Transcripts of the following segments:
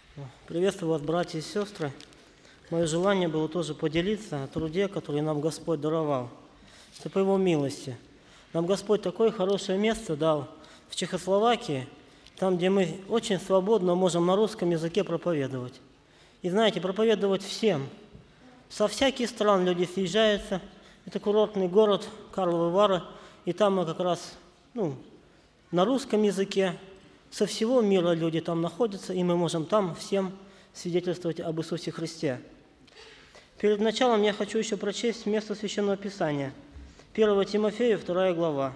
Приветствую вас, братья и сестры. Мое желание было тоже поделиться о труде, который нам Господь даровал. Это по Его милости. Нам Господь такое хорошее место дал в Чехословакии, там, где мы очень свободно можем на русском языке проповедовать. И знаете, проповедовать всем. Со всяких стран люди съезжаются. Это курортный город Карловы Вары, и там мы как раз на русском языке. Со всего мира люди там находятся, и мы можем там всем свидетельствовать об Иисусе Христе. Перед началом я хочу еще прочесть место Священного Писания. 1 Тимофею, 2 глава.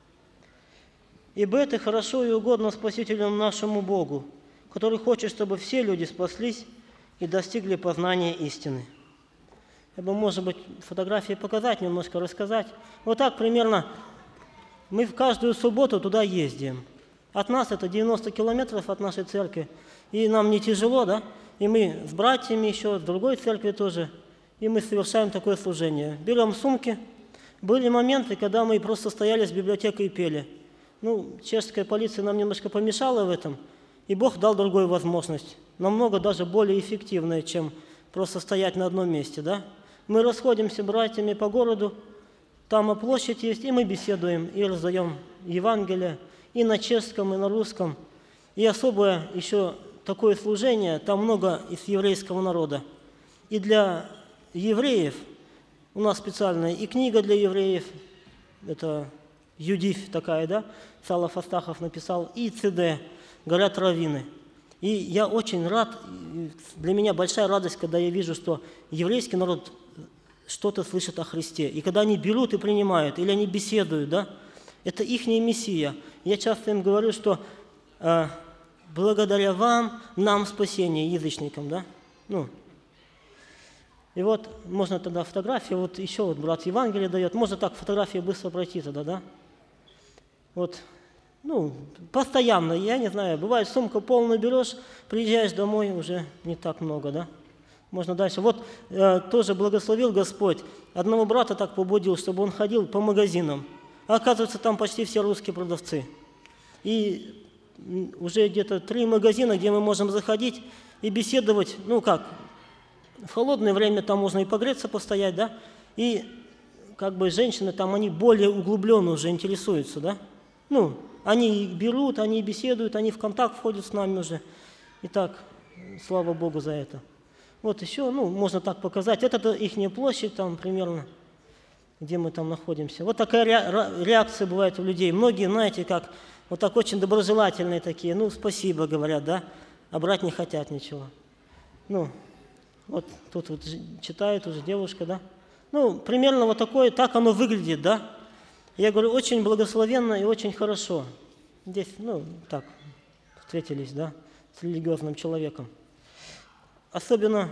«Ибо это хорошо и угодно Спасителю нашему Богу, который хочет, чтобы все люди спаслись и достигли познания истины». Я бы, может быть, фотографии показать, немножко рассказать. Вот так примерно мы в каждую субботу туда ездим. От нас это 90 километров от нашей церкви, и нам не тяжело, да? И мы с братьями еще, с другой церкви тоже, и мы совершаем такое служение. Берем сумки. Были моменты, когда мы просто стояли с библиотекой и пели. Чешская полиция нам немножко помешала в этом, и Бог дал другую возможность, намного даже более эффективная, чем просто стоять на одном месте, да? Мы расходимся братьями по городу, там площадь есть, и мы беседуем, и раздаем Евангелие, и на чешском, и на русском. И особое еще такое служение, там много из еврейского народа. И для евреев у нас специальная и книга для евреев, это Юдиф такая, да, Салаф Астахов написал, и ЦД, говорят раввины. И я очень рад, для меня большая радость, когда я вижу, что еврейский народ что-то слышит о Христе. И когда они берут и принимают, или они беседуют, да, это ихняя Мессия. Я часто им говорю, что благодаря вам, нам спасение, язычникам, да? И вот можно тогда фотографию, вот еще вот брат Евангелие дает, можно так фотографии быстро пройти тогда, да? Вот, постоянно, я не знаю, бывает сумку полную берешь, приезжаешь домой, уже не так много, да? Можно дальше. Вот тоже благословил Господь. Одного брата так побудил, чтобы он ходил по магазинам. А оказывается, там почти все русские продавцы. И уже где-то 3 магазина, где мы можем заходить и беседовать. В холодное время там можно и погреться, постоять, да? И женщины там, они более углубленно уже интересуются, да? Они берут, они беседуют, они в контакт входят с нами уже. И так, слава Богу за это. Вот еще, можно так показать. Это ихняя площадь там примерно, где мы там находимся. Вот такая реакция бывает у людей. Многие, знаете, как вот так очень доброжелательные такие. Спасибо, говорят, да, а брать не хотят ничего. Вот тут вот читает уже девушка, да. Примерно вот такое, так оно выглядит, да. Я говорю, очень благословенно и очень хорошо. Здесь, так, встретились, да, с религиозным человеком. Особенно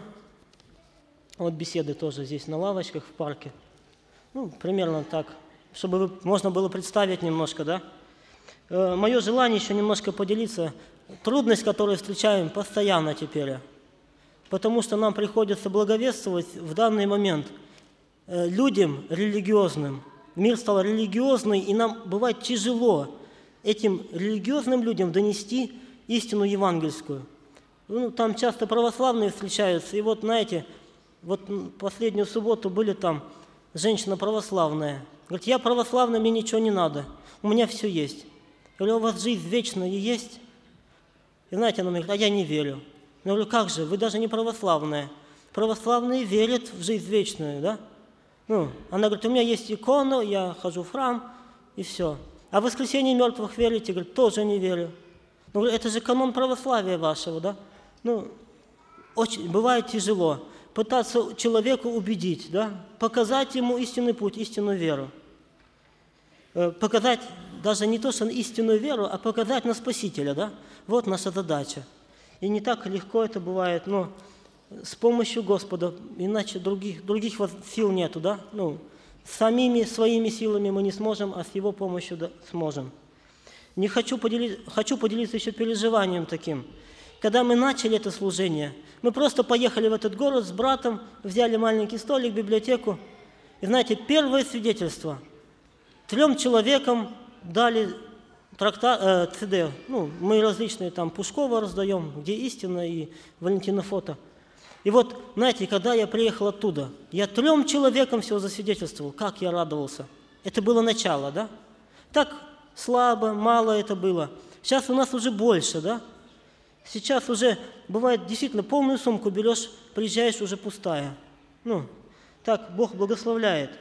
вот беседы тоже здесь на лавочках в парке. Примерно так, чтобы можно было представить немножко, да. Мое желание еще немножко поделиться. Трудность, которую встречаем постоянно теперь, потому что нам приходится благовествовать в данный момент людям религиозным. Мир стал религиозный, и нам бывает тяжело этим религиозным людям донести истину евангельскую. Там часто православные встречаются, и вот, знаете, вот последнюю субботу были там, женщина православная. Говорит, я православная, мне ничего не надо, у меня все есть. Я говорю, у вас жизнь вечная есть? И знаете, она мне говорит, а я не верю. Я говорю, как же, вы даже не православная. Православные верят в жизнь вечную, да? Она говорит, у меня есть икона, я хожу в храм, и все. А в воскресение мертвых верите? Говорит, тоже не верю. Я говорю, это же канон православия вашего, да? Очень, бывает тяжело пытаться человека убедить, да? Показать ему истинный путь, истинную веру. Показать даже не то, что истинную веру, а показать на Спасителя, да? Вот наша задача. И не так легко это бывает, но с помощью Господа, иначе других сил нету, да? Самими своими силами мы не сможем, а с Его помощью да, сможем. Хочу поделиться еще переживанием таким. Когда мы начали это служение, мы просто поехали в этот город с братом, взяли маленький столик, библиотеку. И знаете, первое свидетельство. 3 человекам дали CD, ну, мы различные там Пушкова раздаем, где истина, и Валентина фото. И вот, знаете, когда я приехал оттуда, я 3 человекам всего засвидетельствовал, как я радовался. Это было начало, да? Так слабо, мало это было. Сейчас у нас уже больше, да? Сейчас уже бывает действительно полную сумку берешь, приезжаешь уже пустая. Ну, так Бог благословляет.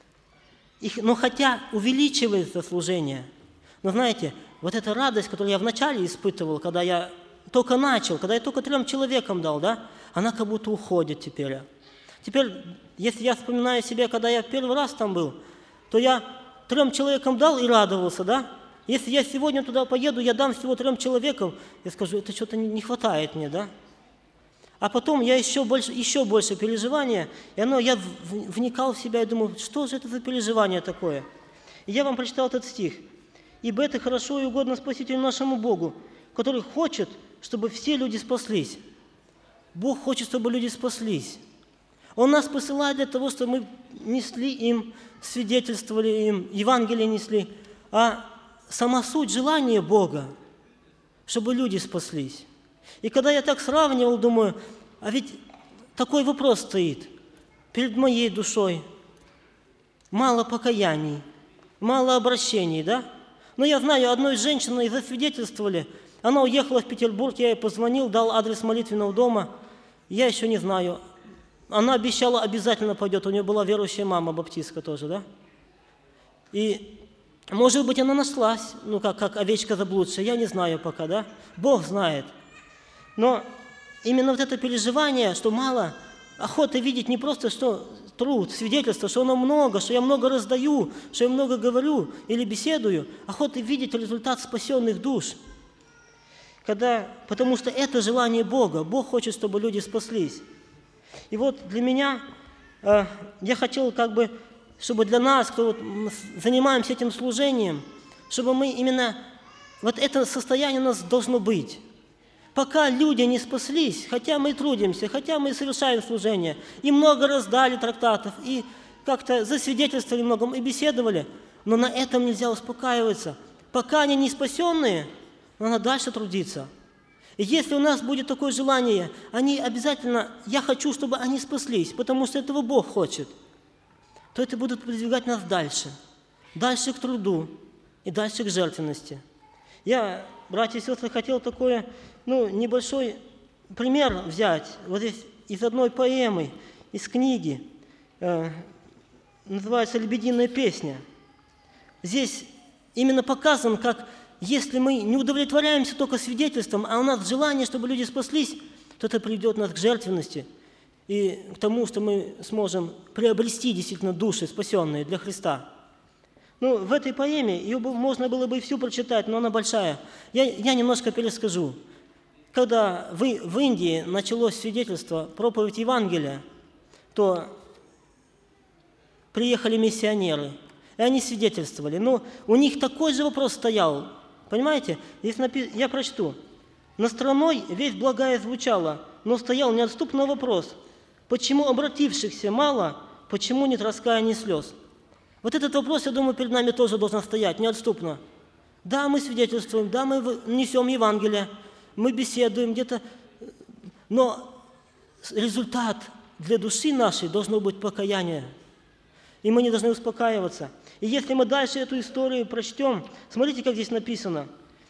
Но хотя увеличивается служение, но знаете, вот эта радость, которую я вначале испытывал, когда я только начал, когда я только 3 человекам дал, да, она как будто уходит теперь. Теперь, если я вспоминаю себя, когда я первый раз там был, то я 3 человекам дал и радовался, да? Если я сегодня туда поеду, я дам всего 3 человекам, я скажу, это что-то не хватает мне, да? А потом я еще больше переживания, и я вникал в себя и думал, что же это за переживание такое? И я вам прочитал этот стих. «Ибо это хорошо и угодно Спасителю нашему Богу, который хочет, чтобы все люди спаслись». Бог хочет, чтобы люди спаслись. Он нас посылает для того, чтобы мы несли им, свидетельствовали им, Евангелие несли. А сама суть желания Бога, чтобы люди спаслись. И когда я так сравнивал, думаю, а ведь такой вопрос стоит перед моей душой. Мало покаяний, мало обращений, да? Но я знаю, одной женщиной засвидетельствовали, она уехала в Петербург, я ей позвонил, дал адрес молитвенного дома, я еще не знаю. Она обещала, обязательно пойдет, у нее была верующая мама, баптистка тоже, да? И, может быть, она нашлась, ну, как овечка заблудшая, я не знаю пока, да? Бог знает. Но именно вот это переживание, что мало, охота видеть не просто, что труд, свидетельство, что оно много, что я много раздаю, что я много говорю или беседую, охота видеть результат спасенных душ. Потому что это желание Бога. Бог хочет, чтобы люди спаслись. И вот для меня, я хотел чтобы для нас, кто занимаемся этим служением, чтобы мы именно, вот это состояние у нас должно быть. Пока люди не спаслись, хотя мы трудимся, хотя мы совершаем служение, и много раздали трактатов, и как-то засвидетельствовали многом, и беседовали, но на этом нельзя успокаиваться. Пока они не спасенные, надо дальше трудиться. И если у нас будет такое желание, они обязательно, я хочу, чтобы они спаслись, потому что этого Бог хочет, то это будет продвигать нас дальше к труду и дальше к жертвенности. Я, братья и сестры, хотел такое, небольшой пример взять, вот здесь из одной поэмы, из книги, называется «Лебединая песня». Здесь именно показано, как если мы не удовлетворяемся только свидетельством, а у нас желание, чтобы люди спаслись, то это приведет нас к жертвенности и к тому, что мы сможем приобрести действительно души, спасенные для Христа. В этой поэме ее можно было бы и всю прочитать, но она большая. Я немножко перескажу. Когда в Индии началось свидетельство, проповедь Евангелия, то приехали миссионеры, и они свидетельствовали. Но у них такой же вопрос стоял. Понимаете? Я прочту. «На страной весть благая звучала, но стоял неотступный вопрос. Почему обратившихся мало, почему нет раскаяния и слез?» Вот этот вопрос, я думаю, перед нами тоже должен стоять неотступно. Да, мы свидетельствуем, да, мы несем Евангелие, мы беседуем где-то, но результат для души нашей должно быть покаяние. И мы не должны успокаиваться. И если мы дальше эту историю прочтем, смотрите, как здесь написано.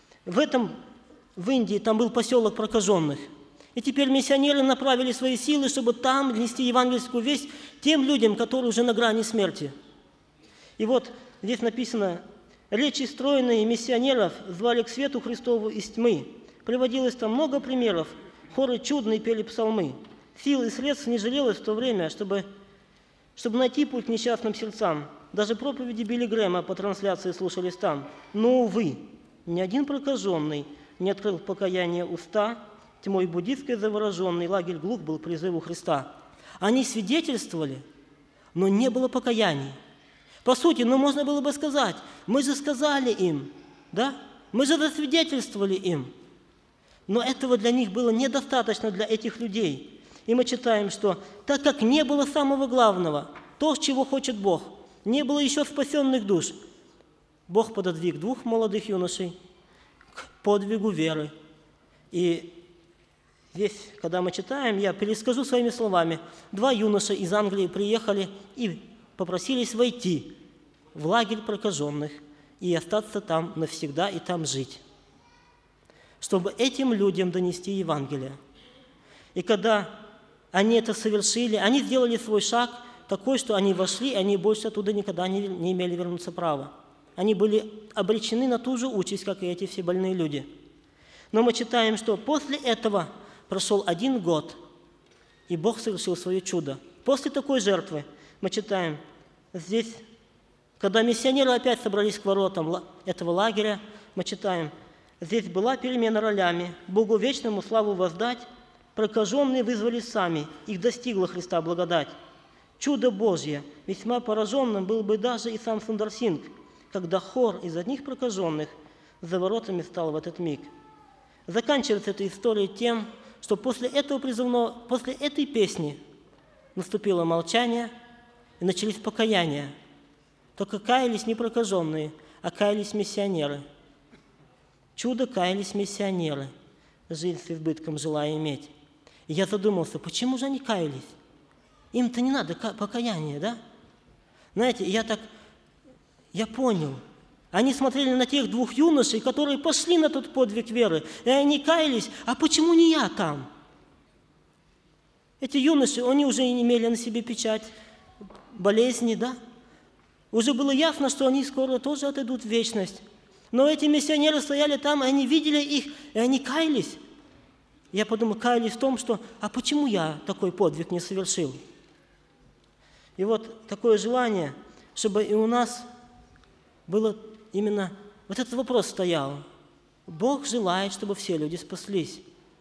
В Индии там был поселок прокаженных. И теперь миссионеры направили свои силы, чтобы там нести евангельскую весть тем людям, которые уже на грани смерти. И вот здесь написано: «Речи стройные миссионеров звали к свету Христову из тьмы. Приводилось там много примеров, хоры чудные пели псалмы. Сил и средств не жалелось в то время, чтобы найти путь к несчастным сердцам. Даже проповеди Билли Грэма по трансляции слушались там. Но, увы, ни один прокаженный не открыл покаяние уста, тьмой буддистской завороженный лагерь глух был призыву Христа». Они свидетельствовали, но не было покаяний. По сути, можно было бы сказать, мы же сказали им, да? Мы же засвидетельствовали им. Но этого для них было недостаточно, для этих людей. И мы читаем, что так как не было самого главного, то, чего хочет Бог, не было еще спасенных душ, Бог пододвиг двух молодых юношей к подвигу веры. И здесь, когда мы читаем, я перескажу своими словами. 2 юноши из Англии приехали и попросились войти в лагерь прокаженных и остаться там навсегда и там жить, чтобы этим людям донести Евангелие. И когда они это совершили, они сделали свой шаг такой, что они вошли, они больше оттуда никогда не имели вернуться права. Они были обречены на ту же участь, как и эти все больные люди. Но мы читаем, что после этого прошел 1 год, и Бог совершил свое чудо. После такой жертвы мы читаем здесь, когда миссионеры опять собрались к воротам этого лагеря, мы читаем, здесь была перемена ролями, Богу вечному славу воздать, прокаженные вызвались сами, их достигла Христа благодать. Чудо Божье, весьма пораженным был бы даже и сам Сундерсинг, когда хор из одних прокаженных за воротами стал в этот миг. Заканчивается эта история тем, что после этой песни наступило молчание и начались покаяния. Только каялись не прокаженные, а каялись миссионеры. Чудо каялись миссионеры, жизнь с избытком желая иметь. И я задумался, почему же они каялись? Им-то не надо покаяния, да? Знаете, я понял. Они смотрели на тех 2 юношей, которые пошли на тот подвиг веры, и они каялись, а почему не я там? Эти юноши, они уже имели на себе печать болезни, да? Уже было ясно, что они скоро тоже отойдут в вечность. Но эти миссионеры стояли там, и они видели их, и они каялись. Я подумал, каялись в том, что, а почему я такой подвиг не совершил? И вот такое желание, чтобы и у нас было именно, вот этот вопрос стоял. Бог желает, чтобы все люди спаслись.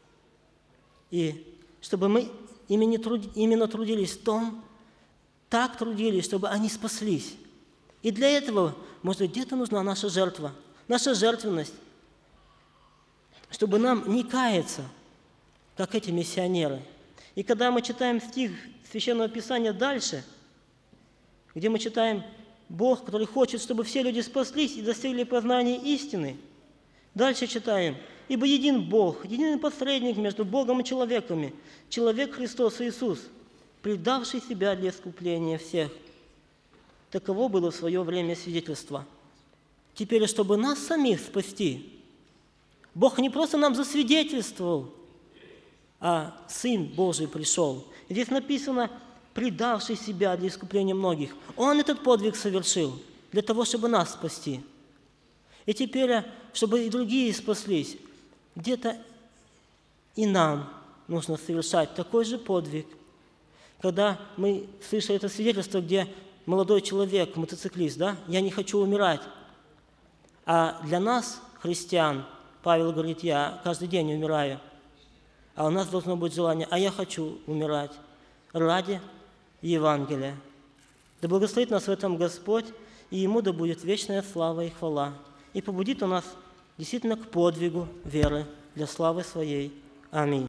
И чтобы мы именно трудились в том, так трудились, чтобы они спаслись. И для этого, может быть, где-то нужна наша жертва, наша жертвенность, чтобы нам не каяться, как эти миссионеры. И когда мы читаем стих Священного Писания дальше, где мы читаем Бог, который хочет, чтобы все люди спаслись и достигли познания истины, дальше читаем, «Ибо един Бог, единый посредник между Богом и человеками, человек Христос Иисус, предавший себя для искупления всех». Таково было в свое время свидетельство. Теперь, чтобы нас самих спасти, Бог не просто нам засвидетельствовал, а Сын Божий пришел. Здесь написано, предавший себя для искупления многих. Он этот подвиг совершил для того, чтобы нас спасти. И теперь, чтобы и другие спаслись, где-то и нам нужно совершать такой же подвиг. Когда мы слышали это свидетельство, где молодой человек, мотоциклист, да, «Я не хочу умирать». А для нас, христиан, Павел говорит, «Я каждый день умираю». А у нас должно быть желание, «А я хочу умирать ради Евангелия». Да благословит нас в этом Господь, и Ему да будет вечная слава и хвала. И побудит у нас действительно к подвигу веры для славы Своей. Аминь.